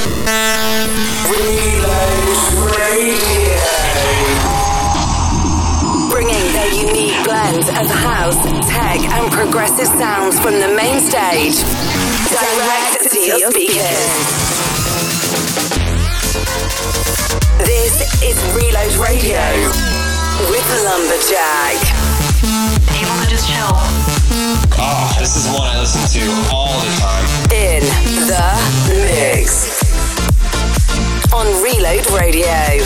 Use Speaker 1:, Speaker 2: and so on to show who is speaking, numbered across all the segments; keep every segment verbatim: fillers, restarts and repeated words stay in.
Speaker 1: Bringing their unique blend of house, tech and progressive sounds from the main stage direct to your speakers. This is Reload Radio with Lumberjack.
Speaker 2: Able to just chill.
Speaker 3: Oh, this is one I listen to all the time.
Speaker 1: In the mix on Reload Radio.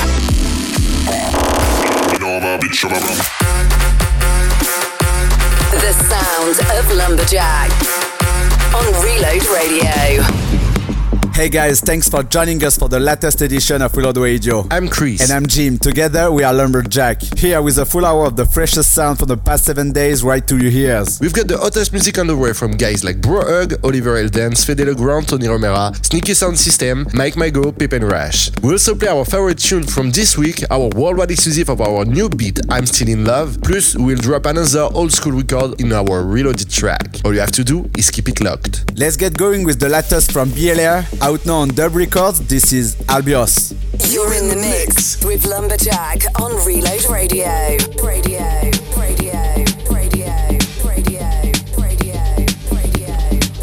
Speaker 1: The sound of Lumberjack on Reload Radio.
Speaker 4: Hey guys, thanks for joining us for the latest edition of Reload Radio.
Speaker 5: I'm Chris.
Speaker 4: And I'm Jim. Together we are Lumberjack. Here with a full hour of the freshest sound from the past seven days right to your ears.
Speaker 5: We've got the hottest music on the way from guys like Bro Hug, Oliver Eldens, Fede Legrand, Tony Romera, Sneaky Sound System, Mike Mago, Pip and Rash. We also play our favorite tune from this week, our worldwide exclusive of our new beat, I'm Still in Love. Plus, we'll drop another old school record in our reloaded track. All you have to do is keep it locked.
Speaker 4: Let's get going with the latest from B L R. Out now on Dub Records, this is Albios.
Speaker 1: You're in the mix with Lumberjack on Reload Radio. Radio, radio, radio, radio, radio, radio, radio,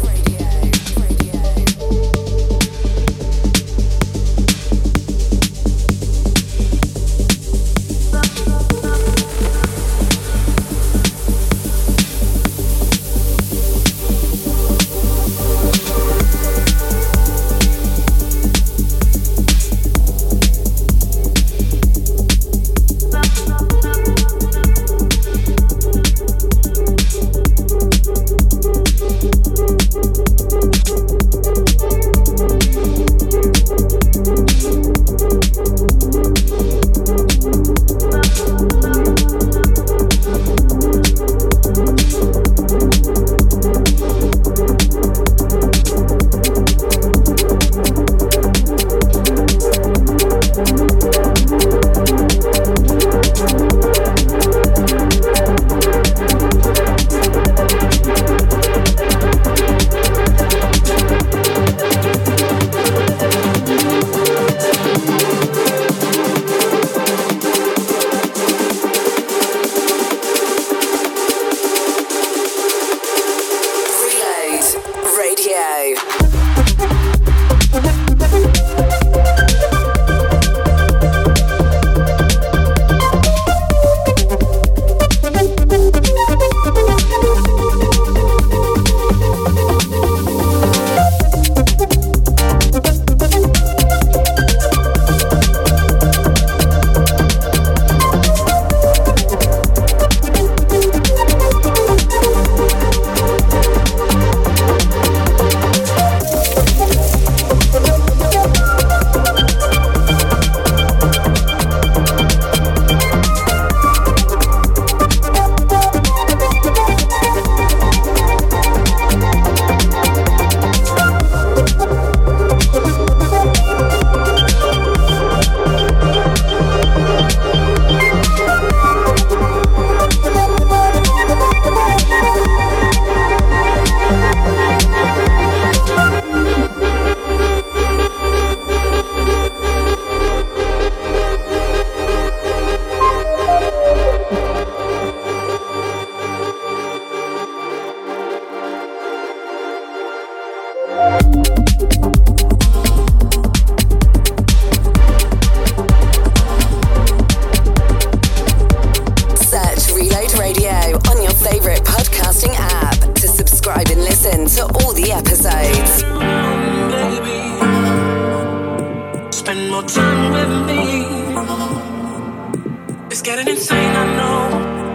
Speaker 6: getting insane, I know.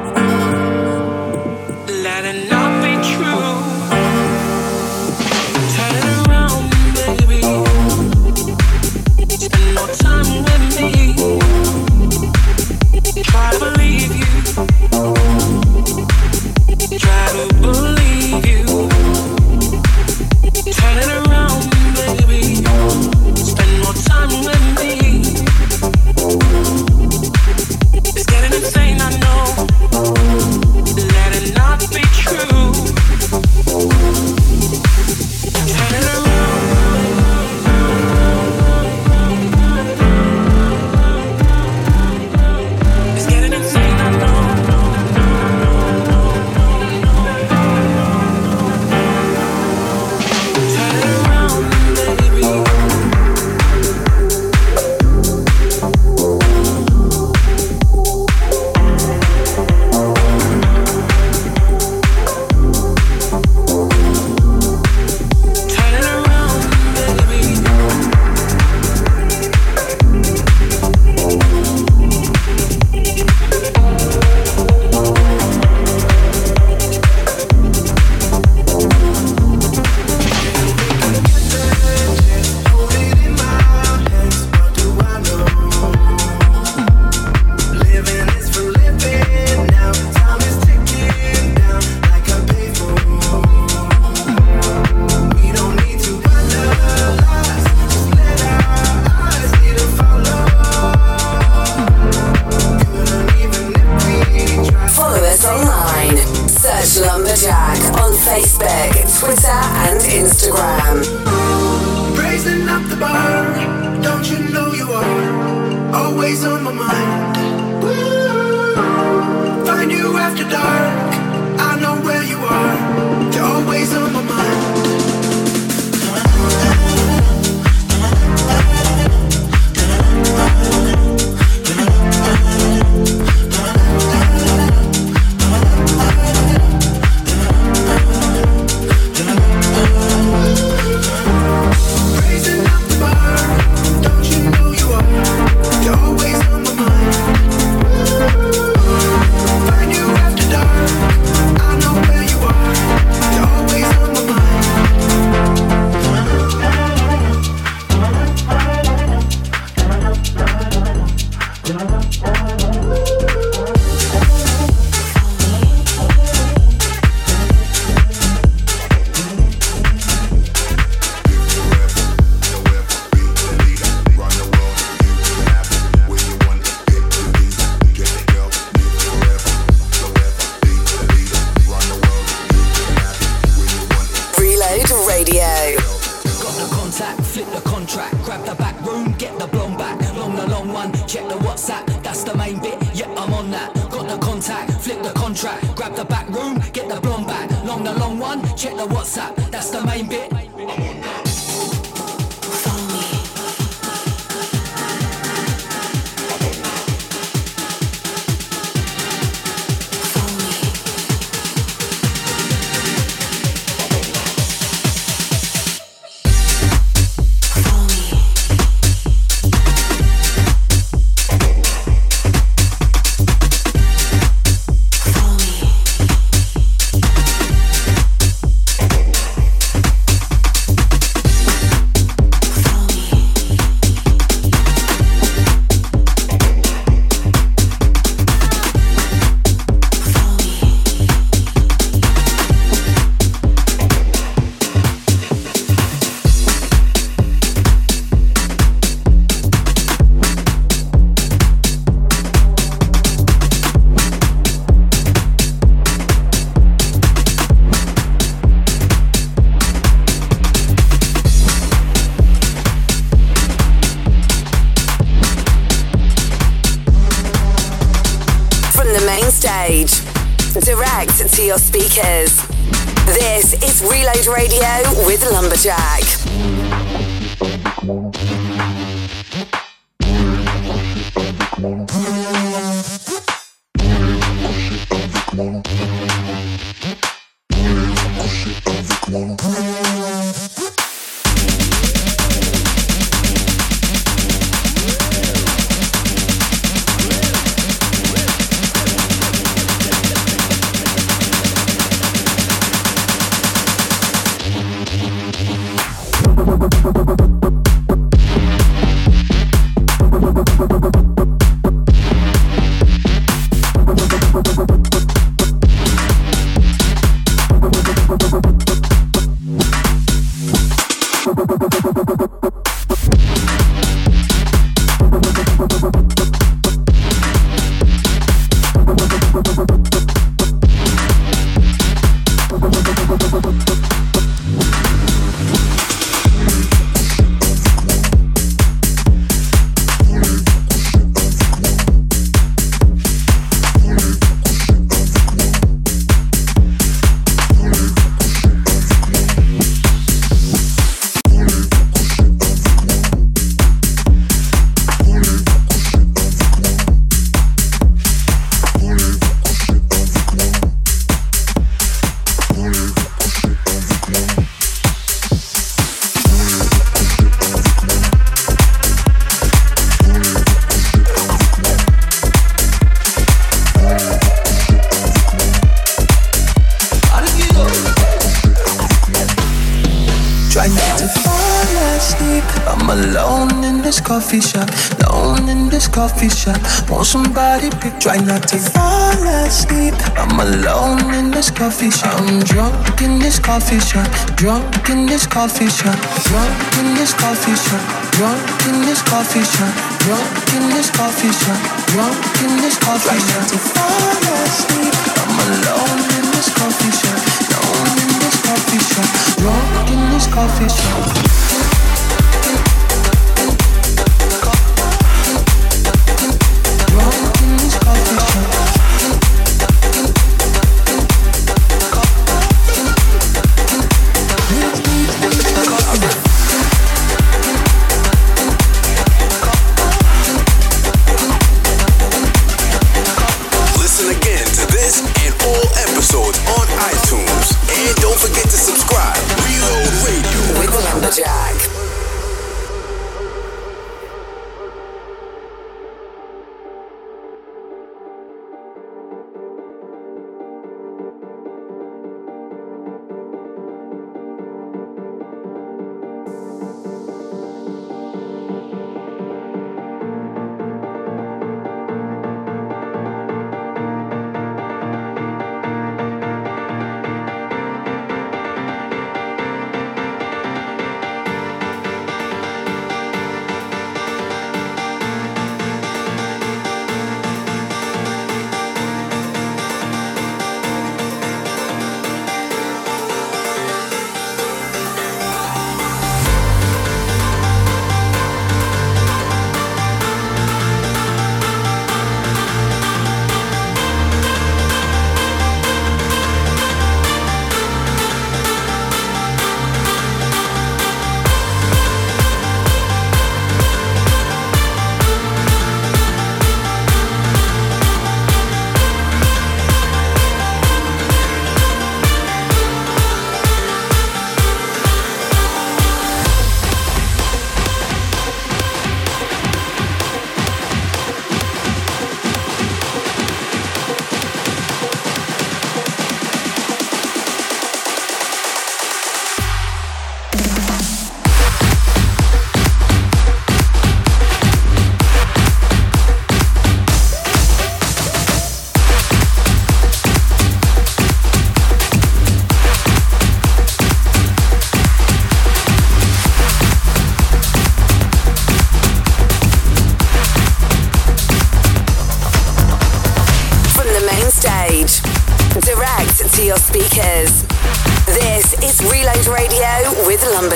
Speaker 6: Let it not be true. Turn it around, baby. Spend more time with me. Try to believe you. Try to believe you. Turn it around, baby. Spend more time with me. It's getting insane.
Speaker 7: my mind. Find you after dark. I know where you are. You're always on my mind.
Speaker 1: Direct to your speakers. This is Reload Radio with Lumberjack.
Speaker 7: Coffee shop, alone in this coffee shop. Want somebody pick, try not to fall asleep. I'm alone in this coffee shop. I'm drunk in this coffee shop, drunk in this coffee shop, drunk in this coffee shop, drunk in this coffee shop, drunk in this coffee shop, drunk in this coffee shop. Try not to fall asleep. I'm alone in this coffee shop, alone in this coffee shop, drunk in this coffee shop.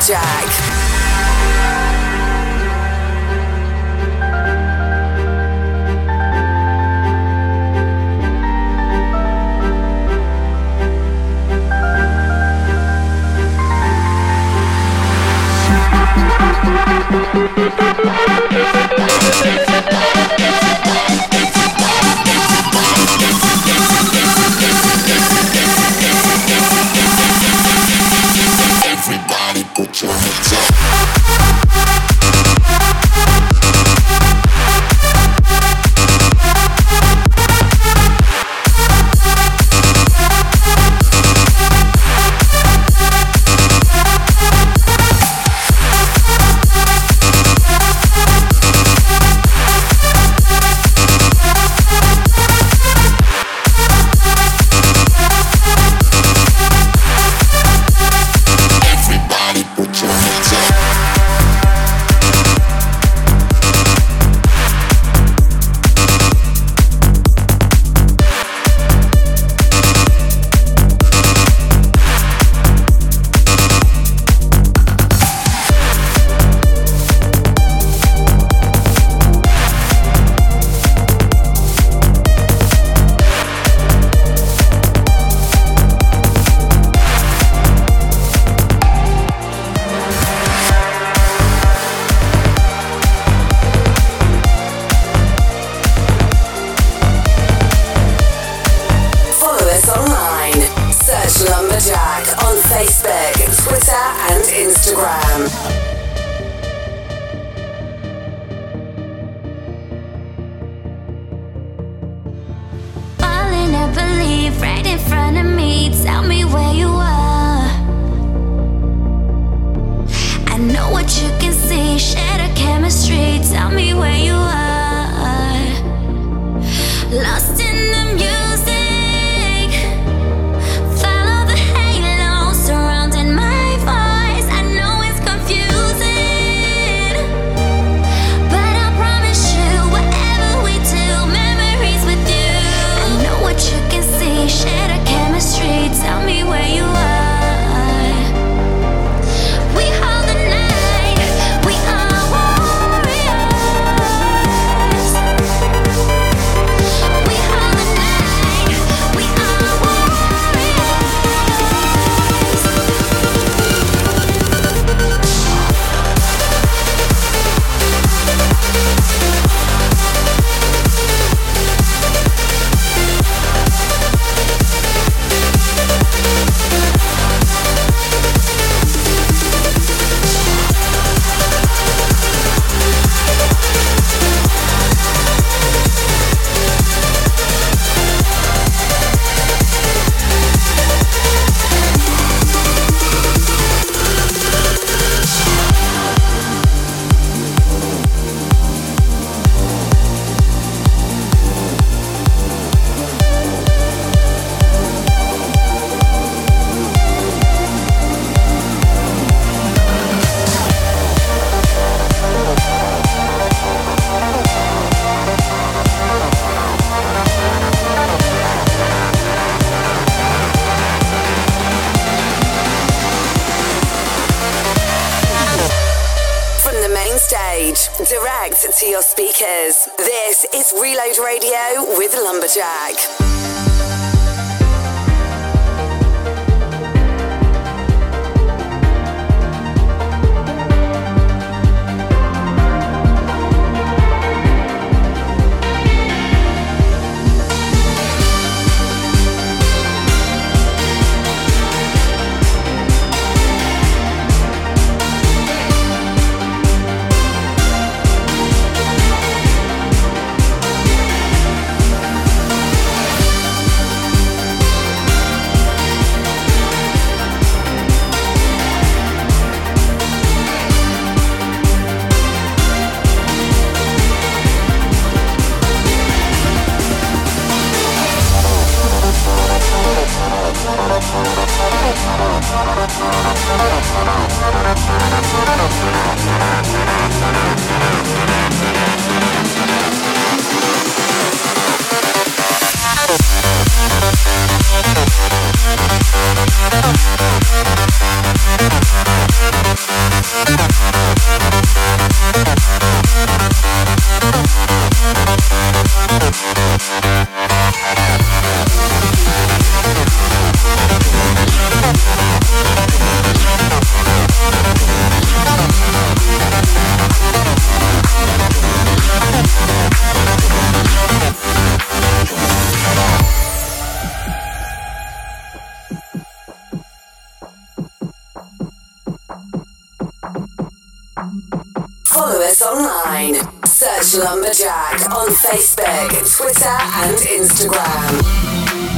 Speaker 1: Lumberjack.
Speaker 7: Everybody put your hands up.
Speaker 1: Direct to your speakers. This is Reload Radio with Lumberjack. Follow us online. Search Lumberjack on Facebook, Twitter, and Instagram.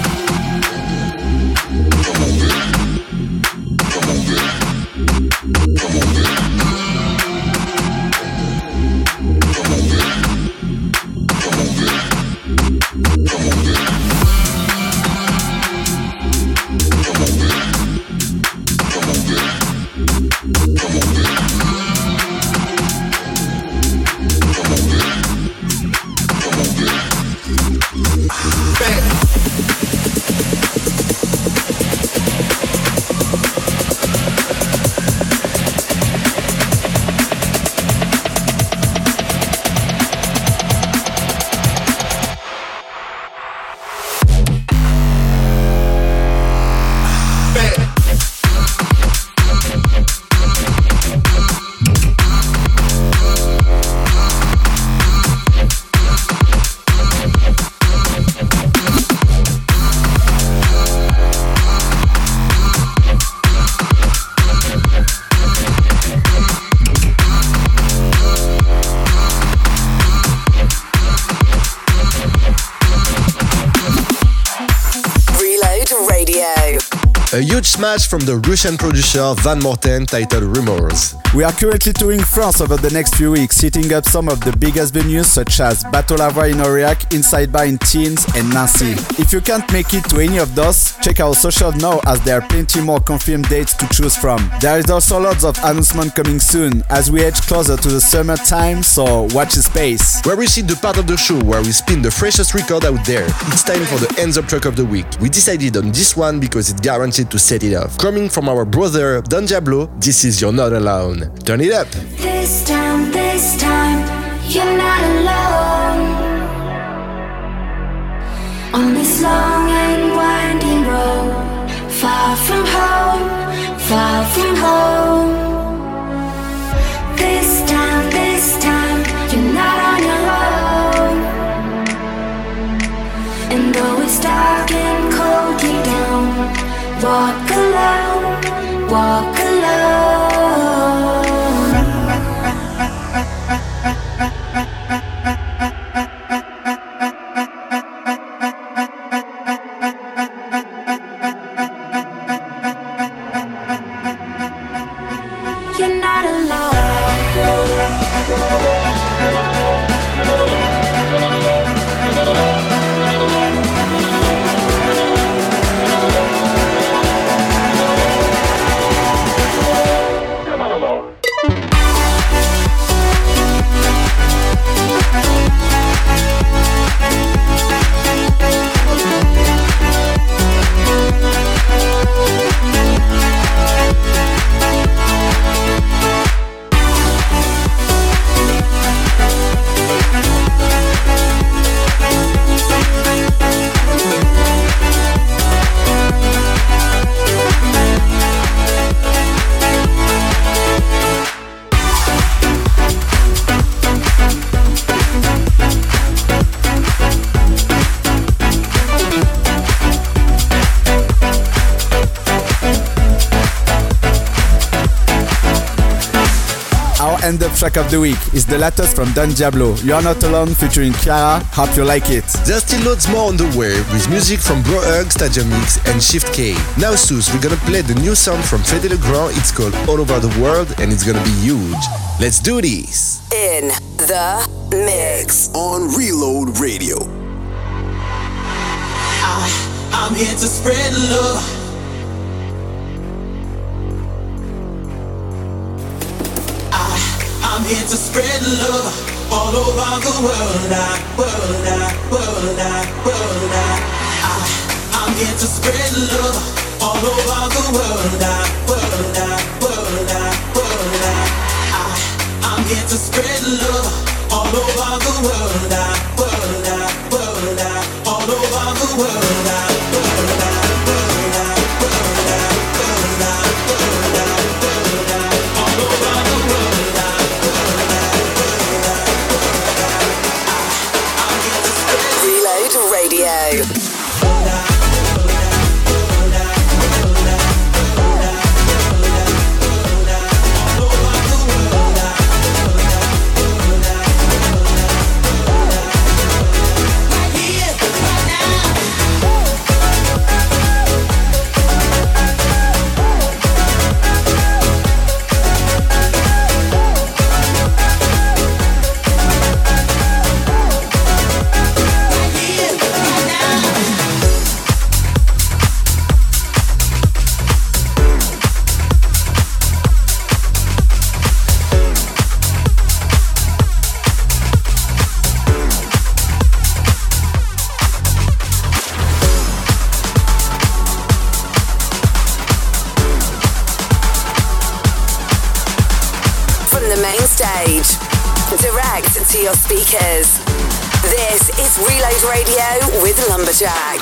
Speaker 5: A huge smash from the Russian producer Van Morten titled Rumors.
Speaker 4: We are currently touring France over the next few weeks, hitting up some of the biggest venues such as Bateau Lavra in Aurillac, Inside Bar in Teens and Nancy. If you can't make it to any of those, check our social now as there are plenty more confirmed dates to choose from. There is also lots of announcements coming soon as we edge closer to the summer time, so watch the space.
Speaker 5: Where we see the part of the show where we spin the freshest record out there. It's time for the Hands Up track of the week. We decided on this one because it's guaranteed to set it off. Coming from our brother Don Diablo, this is You're Not Alone. Turn it up.
Speaker 8: This time, this time, you're not alone. On this long and winding road, far from home, far from home. This time, this time, you're not on your own. And though it's dark and cold deep down, walk alone, walk alone. You're not alone.
Speaker 4: End Up track of the week is the latest from Don Diablo, You're Not Alone featuring Chiara. Hope you like it.
Speaker 5: There's still loads more on the way with music from Bro Hug, Stadium Mix and Shift K. Now Sus, we're gonna play the new song from Fede Legrand. It's called All Over the World and it's gonna be huge. Let's do this.
Speaker 1: In the mix
Speaker 9: on Reload Radio.
Speaker 6: I, I'm here to spread love. I'm here to spread love all over the world, I, world, I, world, I, world, I, I. I'm here to spread love all over the world, I, world, I, world, I, world, I, I. I'm here to spread love all over the world, I, world, I, world, I, all over the world, I, world, I, world, I, world, I, world, I, world, I, world, I, all over the world.
Speaker 1: Reload Radio. direct to your speakers. This is Reload Radio with Lumberjack.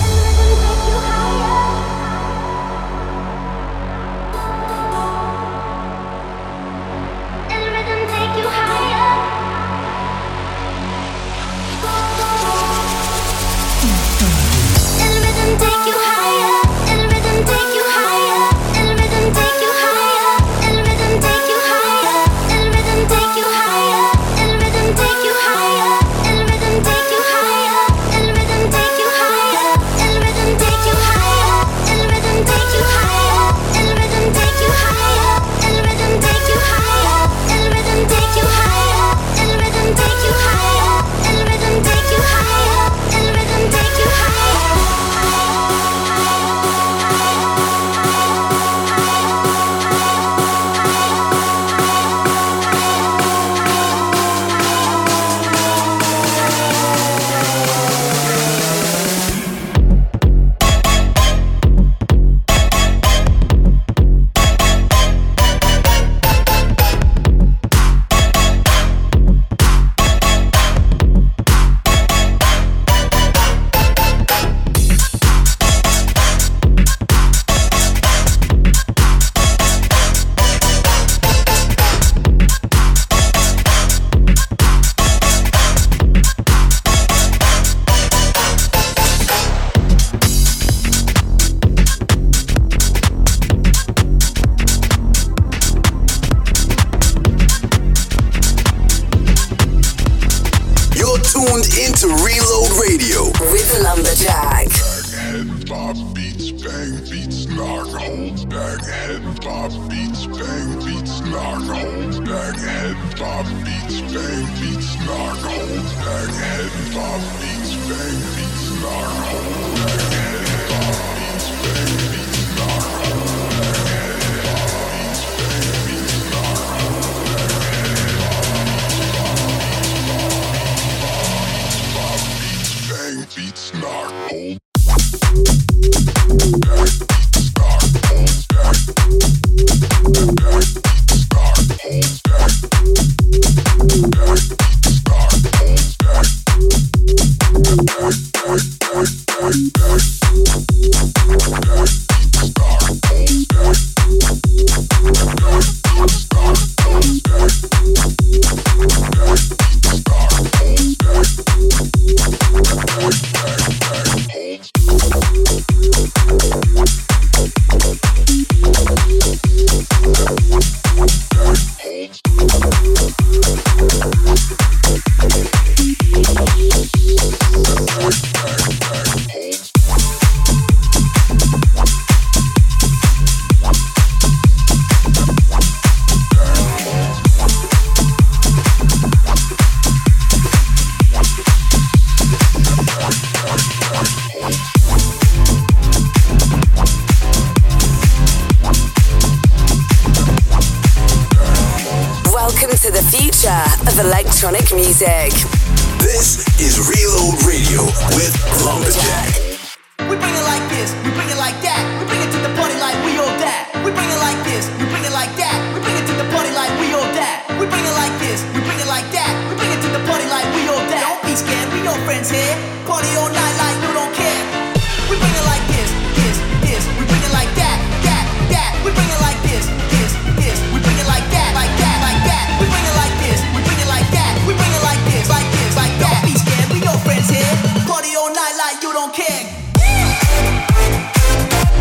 Speaker 1: Electronic music.
Speaker 9: This is Reload Radio with Lumberjack.
Speaker 10: We bring it like this, we bring it like that. We bring it to the party like we all that. We bring it like this, we bring it like that. We bring it to the party like we all that. We bring it like this, we bring it like that. We bring it to the party like we all that. Don't be scared, we your friends here. Party all night like you don't care. We bring it like this, this, this. We bring it like that, that, that. We bring it like this, this, this. We bring it like that, like that, like that. We bring it like this, we bring it like that. We bring it like this, like this, like that. Don't be scared, we your friends here. Party all night like you don't care.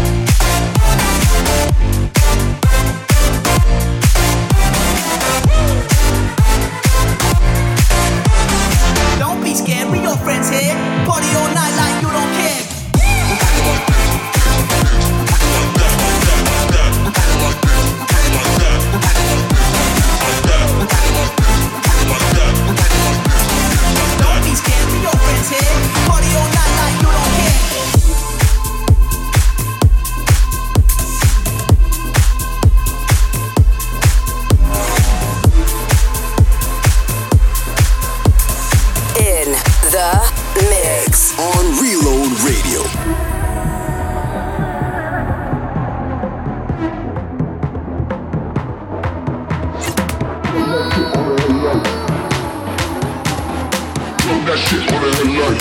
Speaker 11: shit on the headlight.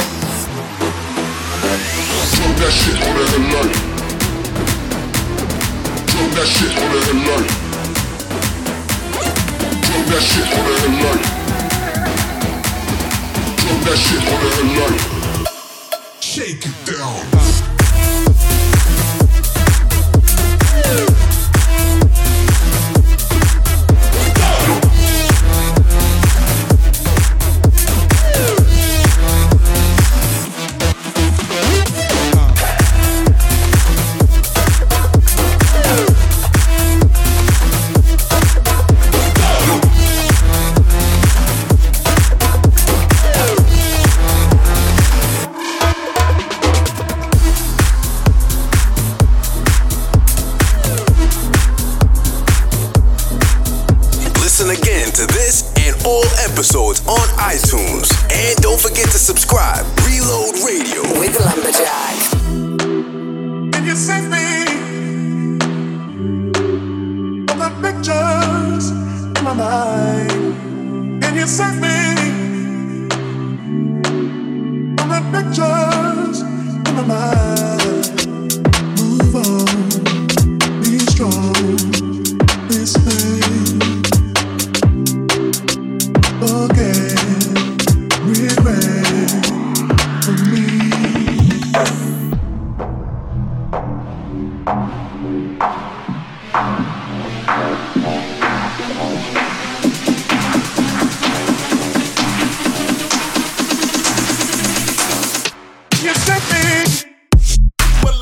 Speaker 11: Drop that shit on the headlight. Drop that shit on the headlight. Drop that shit on the headlight. Drop that shit on the headlight. Shake it down.
Speaker 9: Episodes on iTunes. And don't forget to subscribe. Reload Radio
Speaker 1: with Lumberjack.
Speaker 11: And you sent me all the pictures in my mind. And you sent me all the pictures in my mind. Move on, be strong, this thing. Again, regret for me. You sent me. Well,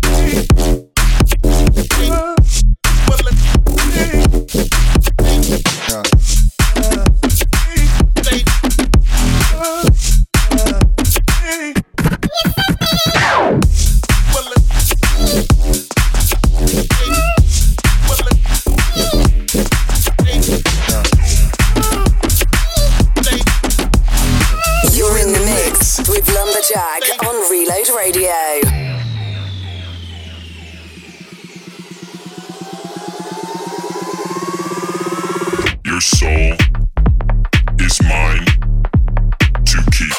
Speaker 12: Your soul is mine to keep.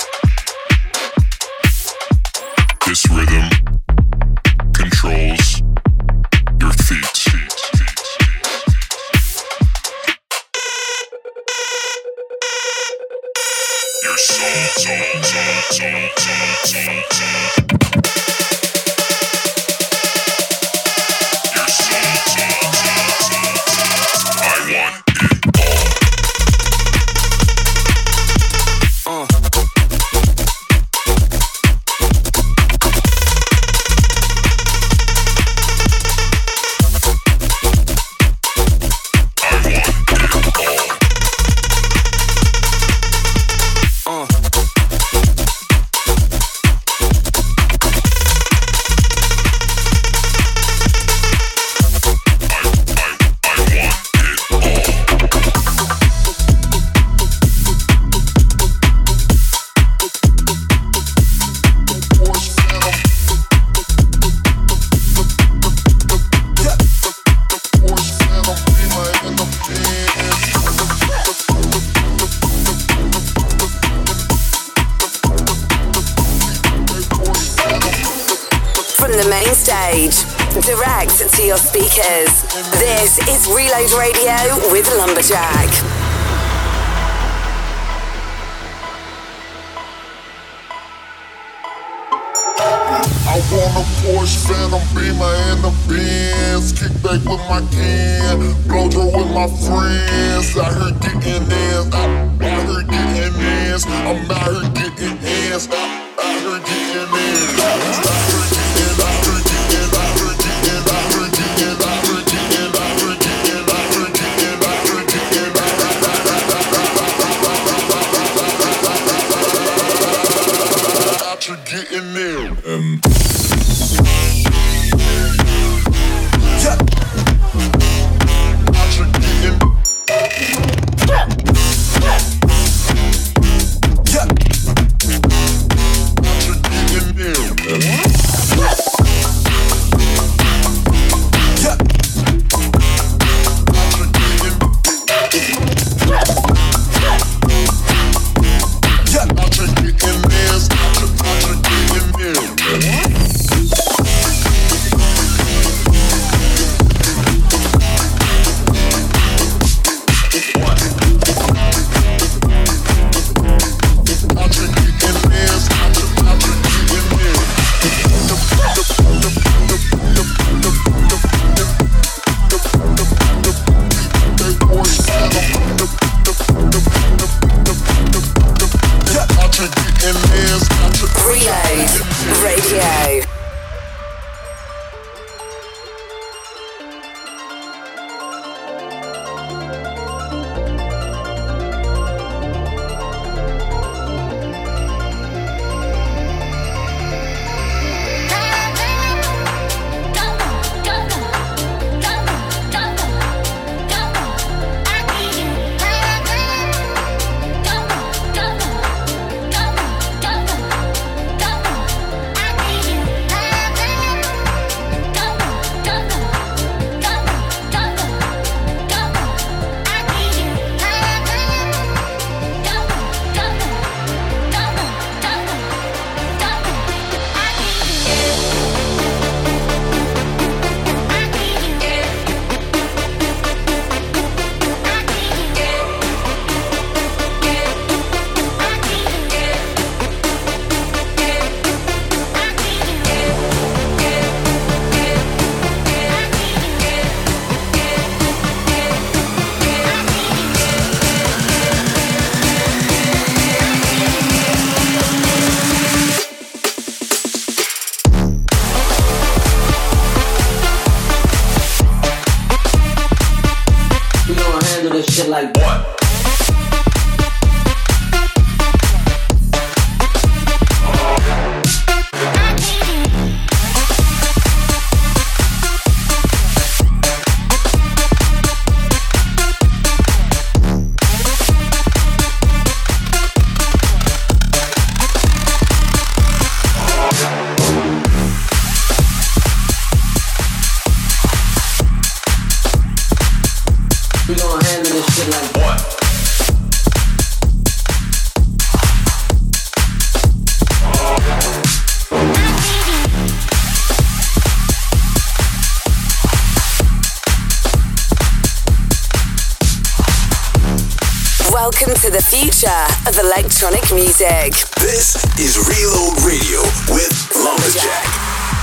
Speaker 12: This rhythm controls your feet. Your soul, soul, soul, soul, soul, soul, soul. Your soul, soul, soul, soul, soul. I want direct to your speakers. This is Reload Radio with Lumberjack.
Speaker 11: I want a Porsche Phantom Beamer and a Benz. Kick back with my can, blow through with my friends. Out here getting ass, out here getting ass. I'm out here getting ass, out here getting ass. Out here getting, out here getting, out here getting, out here getting, out here getting, out here getting, out here getting, out here getting, out here getting there. Um.
Speaker 12: Welcome to the future of electronic music.
Speaker 9: This is Reload Radio with Lumberjack.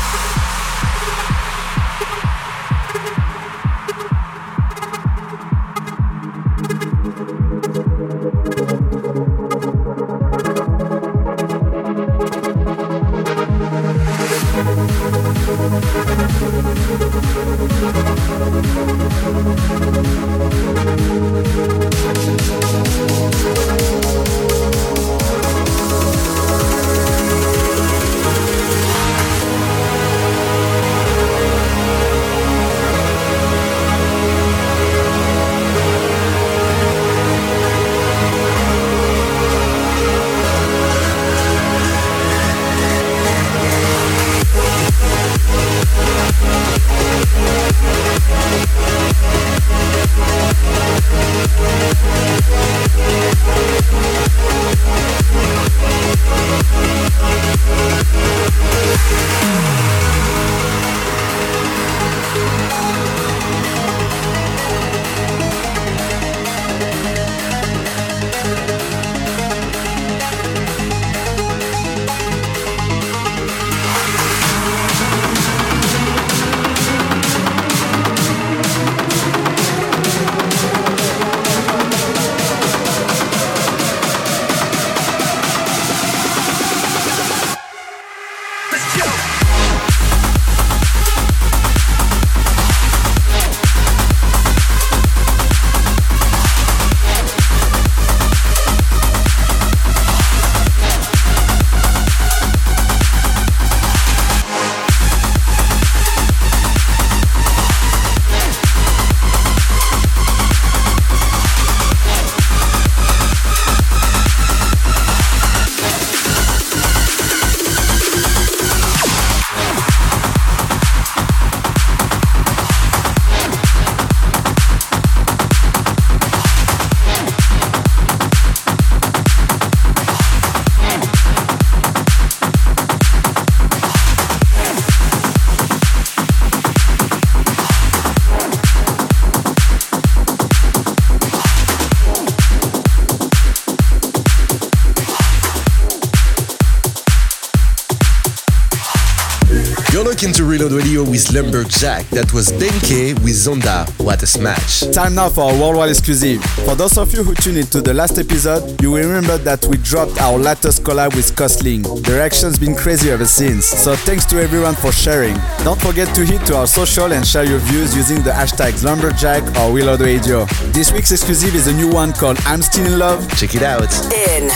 Speaker 5: Into Reload Radio with Lumberjack. That was Benke with Zonda. What a smash.
Speaker 4: Time now for our worldwide exclusive. For those of you who tuned into the last episode, you will remember that we dropped our latest collab with Costling. The reaction's been crazy ever since, so thanks to everyone for sharing. Don't forget to hit to our social and share your views using the hashtags Lumberjack or Reload Radio. This week's exclusive is a new one called I'm Still in Love.
Speaker 5: Check it out.
Speaker 12: In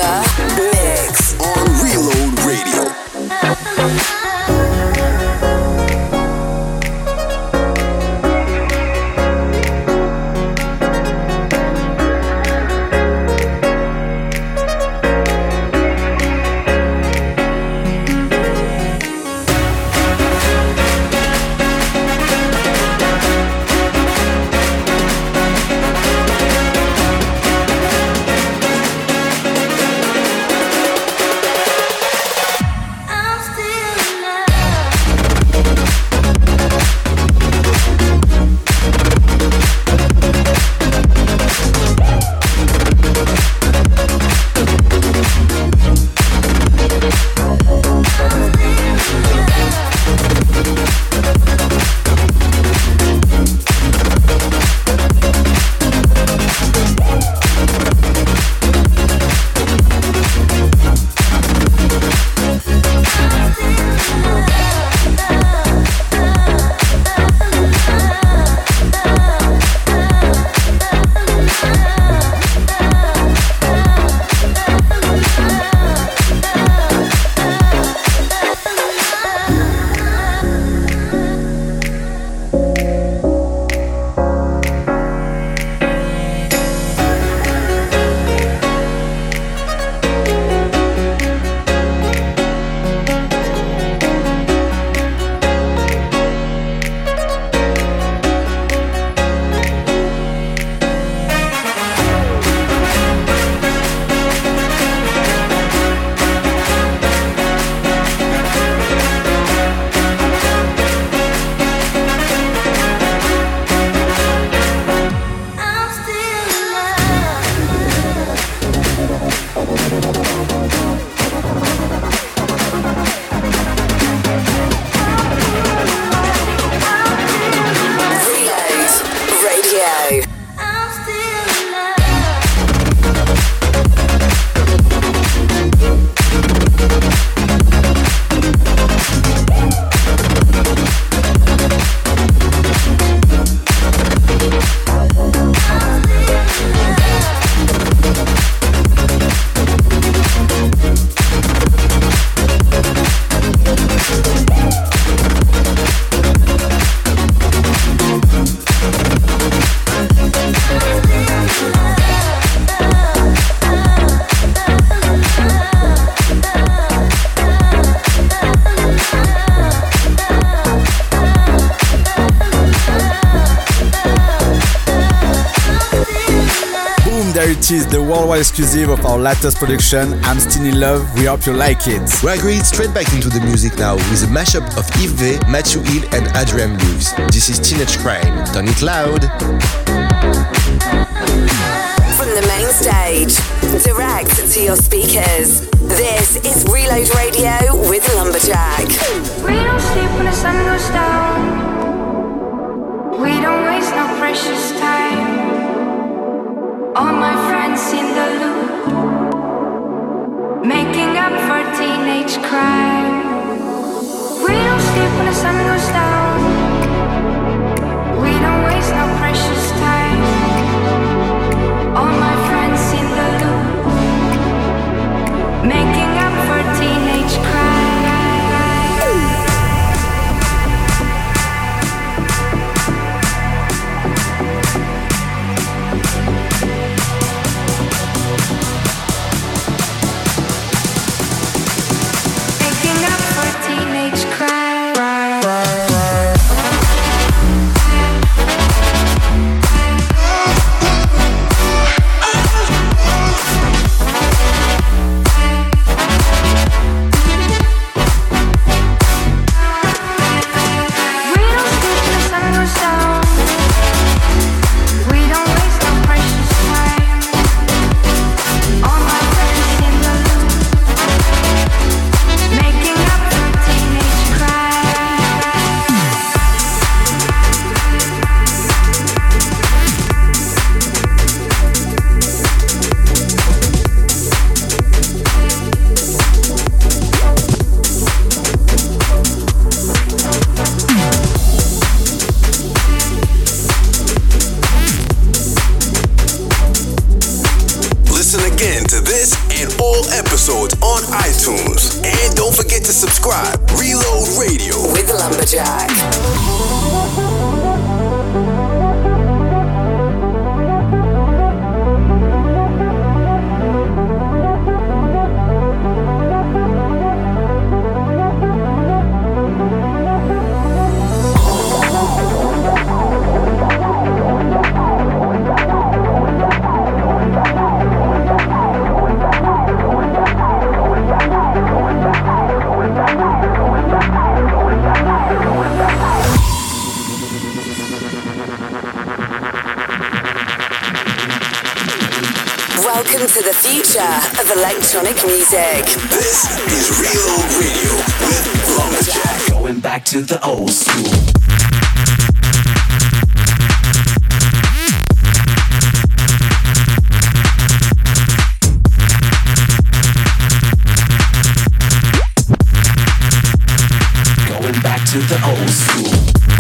Speaker 12: the mix
Speaker 9: on Reload Radio.
Speaker 8: I'm still
Speaker 4: is the worldwide exclusive of our latest production, I'm Still in Love. We hope you like it.
Speaker 5: We're going straight back into the music now with a mashup of Yves V, Matthew Hill and Adrian Lewis. This is Teenage Crime. Turn it loud.
Speaker 12: From the main stage, direct to your speakers. This is Reload Radio with Lumberjack.
Speaker 8: We don't sleep when the sun goes down. We don't waste no precious time. All my friends in the loop, making up for teenage crime. We don't sleep when the sun goes down. We don't waste no precious time. All my friends in the loop, making up for teenage crime. Making up for teenage crime.
Speaker 9: Episodes on iTunes. And don't forget to subscribe. Reload Radio
Speaker 12: with Lumberjack. Welcome to the future of electronic music.
Speaker 9: This is Reload Radio with Lumberjack.
Speaker 6: Going back to the old school. Going back to the old school.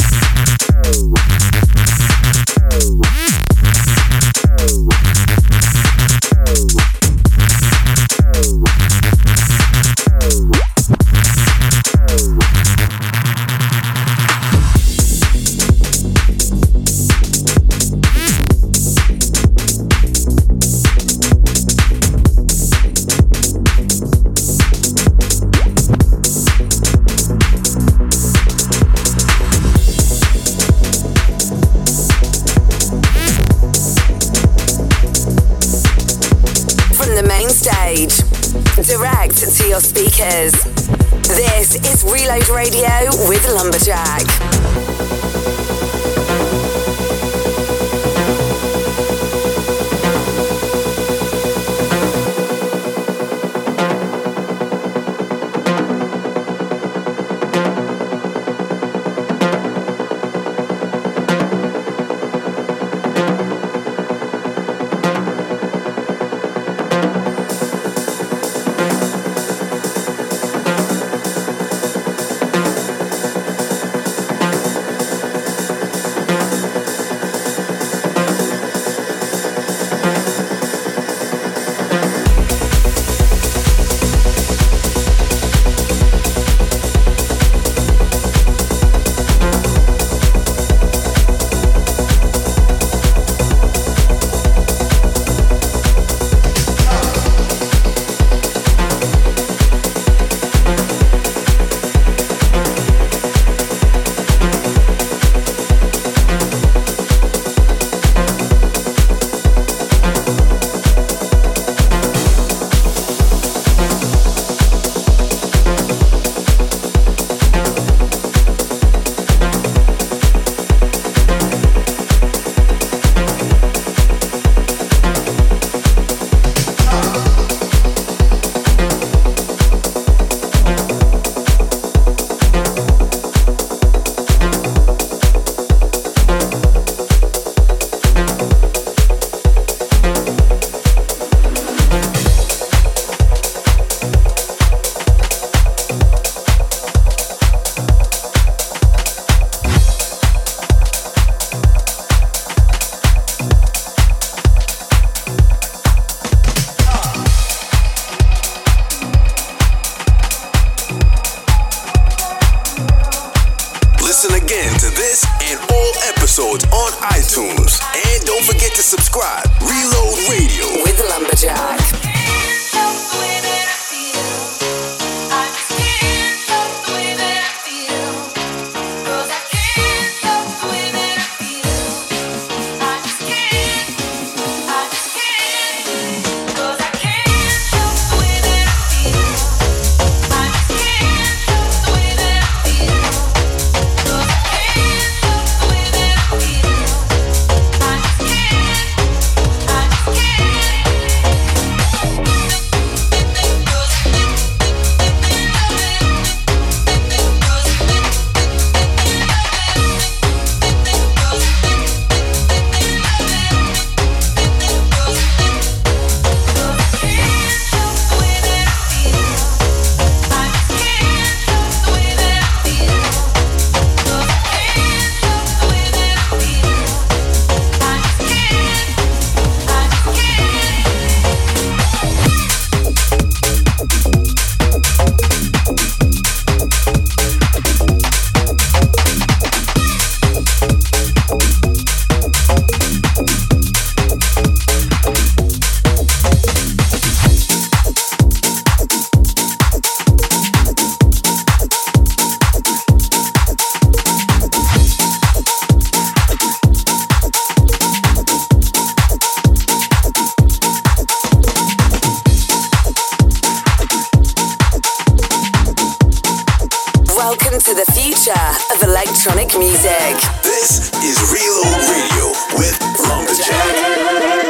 Speaker 12: Direct to your speakers. This is Reload Radio with Lumberjack.
Speaker 9: episodes on iTunes. And don't forget to subscribe. Reload Radio
Speaker 12: with Lumberjack. Electronic music.
Speaker 9: This is Reload Radio with Lumberjack.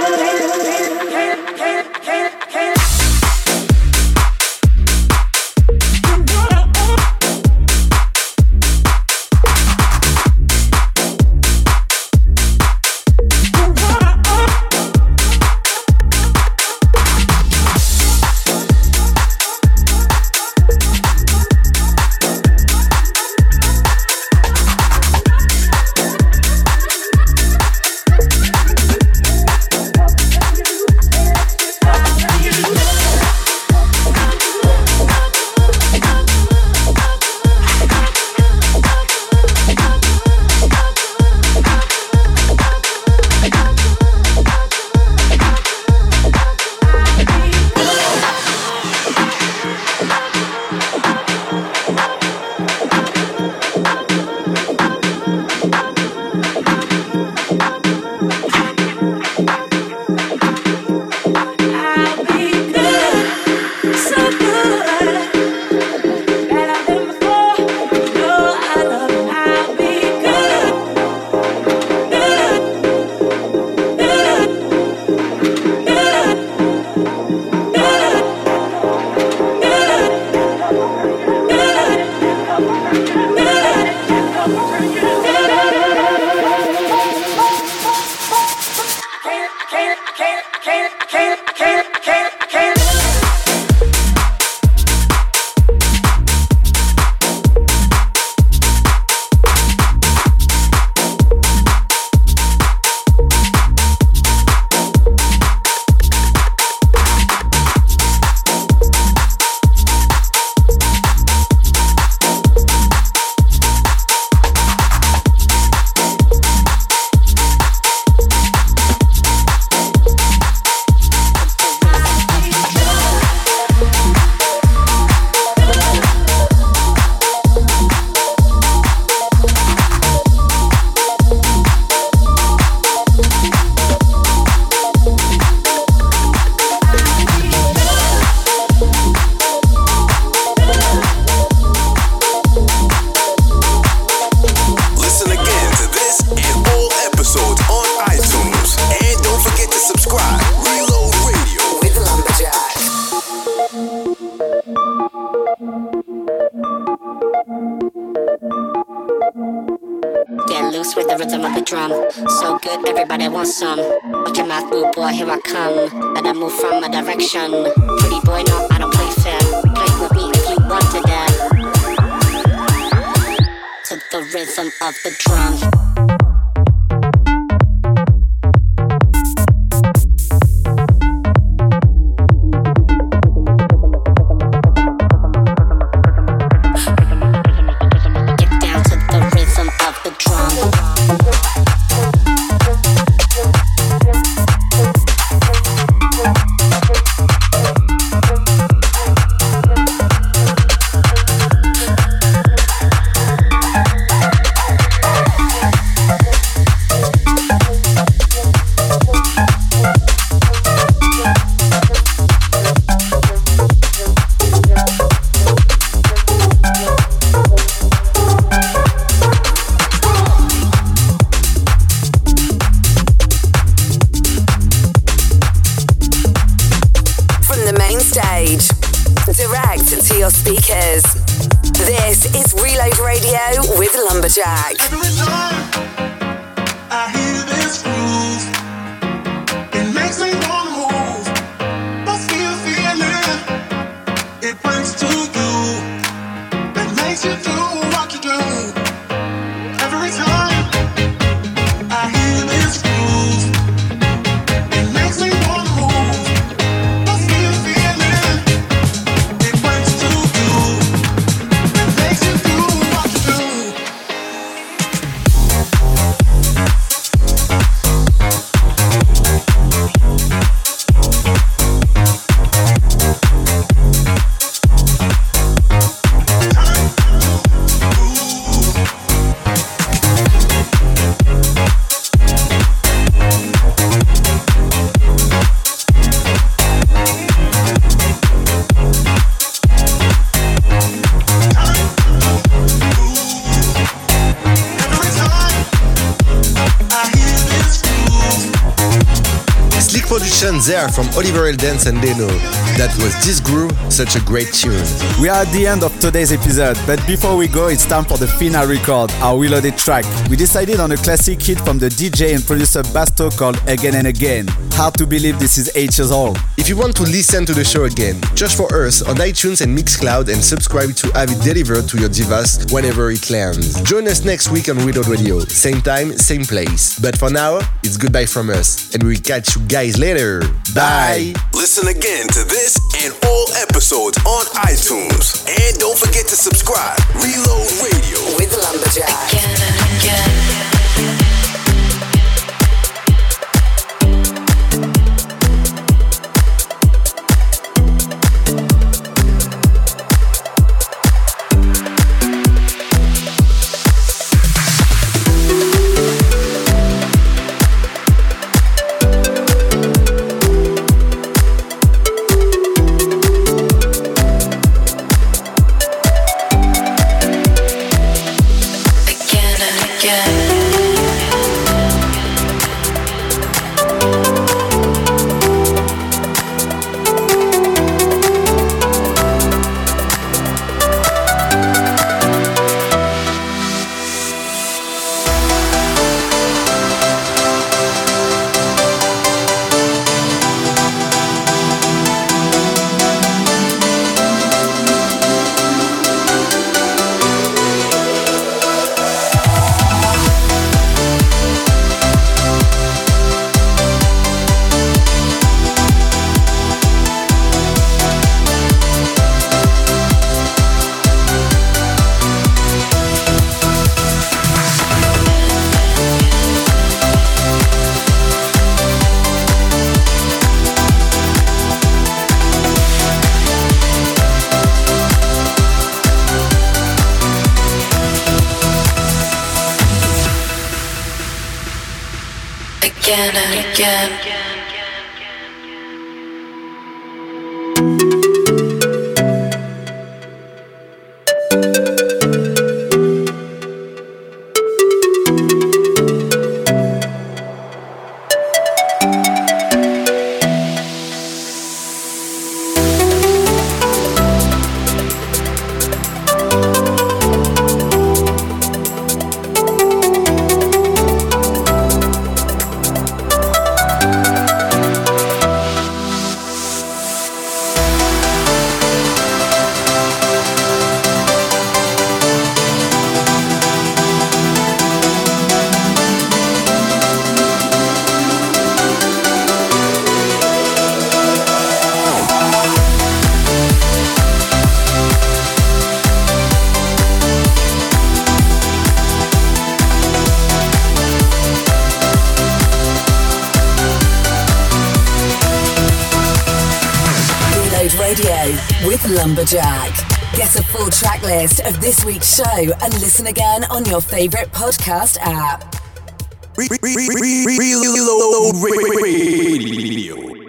Speaker 13: Pretty boy, no, I don't play fair. Play with me if you want to dare. To the rhythm of the drum. Get down to the rhythm of the drum.
Speaker 12: stage. Direct to your speakers. This is Reload Radio with Lumberjack.
Speaker 6: Every time I hear this groove, it makes me wanna move. Must be a feeling it brings to you that makes you do what you do. Every time I hear this groove, it makes me wanna move. Must be a feeling it brings to you that makes you do what you do.
Speaker 5: Production there from Oliver Eldens and Deno. That was This Groove, such a great tune.
Speaker 4: We are at the end of today's episode, but before we go, it's time for the final record, our reloaded track. We decided on a classic hit from the D J and producer Basto called Again and Again. Hard to believe this is eight years old.
Speaker 5: If you want to listen to the show again, just for us on iTunes and Mixcloud and subscribe to have it delivered to your device whenever it lands. Join us next week on Reload Radio. Same time, same place. But for now, it's goodbye from us, and we'll catch you guys later. Bye!
Speaker 9: Listen again to this and all episodes on iTunes. And don't forget to subscribe. Reload Radio
Speaker 12: with Lumberjack.
Speaker 2: Again and again. Again and again.
Speaker 12: With Lumberjack. Get a full track list of this week's show and listen again on your favorite podcast app.
Speaker 9: Reload Radio.